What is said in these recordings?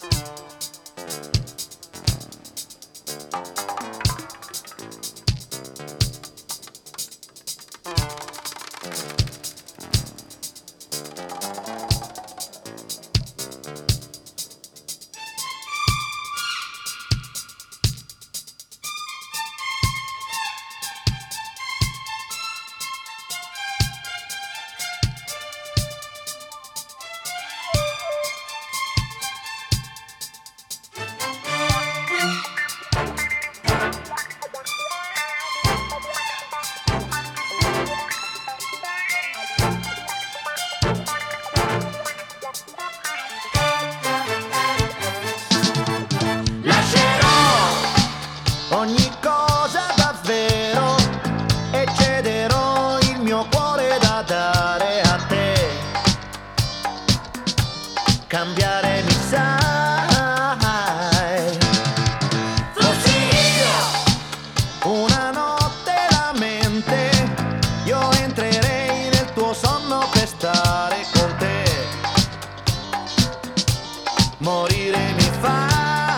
Ogni cosa davvero e cederò il mio cuore da dare a te. Cambiare mi sai. Fossi io una notte la mente, io entrerei nel tuo sonno per stare con te. Morire mi fai.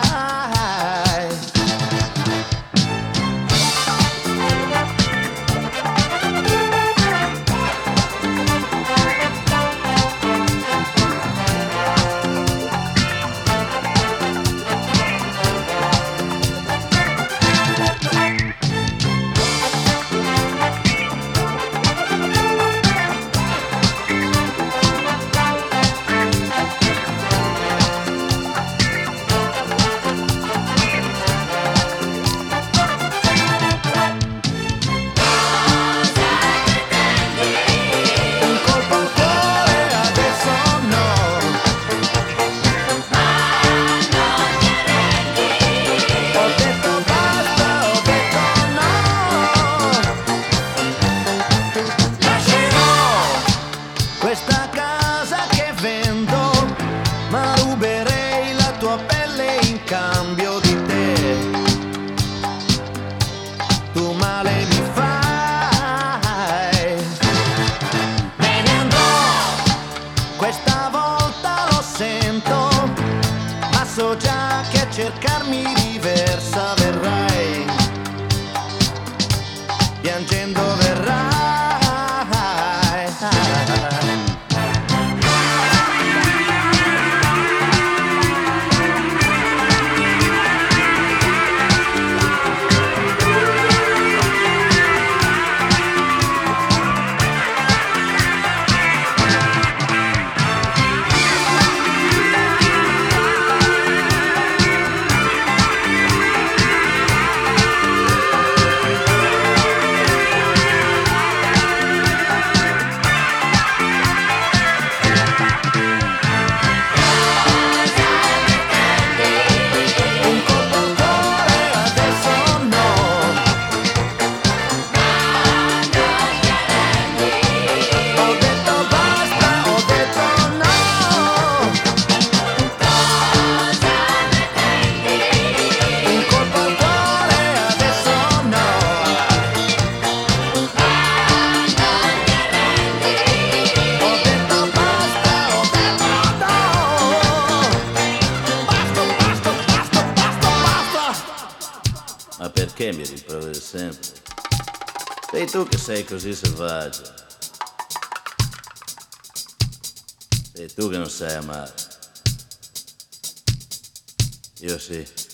Questa casa che vendo, ma ruberei la tua pelle in cambio di te. Tu male mi fai. Me ne andrò, questa volta lo sento, ma so già che a cercarmi diversa verrai. Piangendo verrai. Ma perché mi rimproveri sempre? Sei tu che sei così selvaggio. Sei tu che non sai amare. Io sì.